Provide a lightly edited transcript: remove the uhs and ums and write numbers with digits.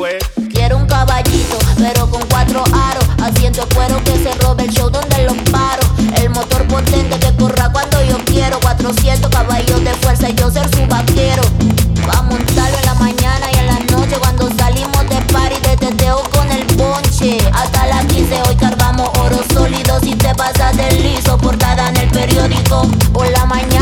fue. Quiero un caballito, pero con 4 aros. Asiento cuero que se robe el show donde los paro. El motor potente que corra cuando yo quiero. 400 caballos de fuerza y yo ser su vaquero. Va a montarlo en la mañana y en la noche cuando salimos de party de teteo con el ponche. Hasta las 15 hoy cargamos oro sólido. Si te pasas de liso, portada en el periódico. Por la mañana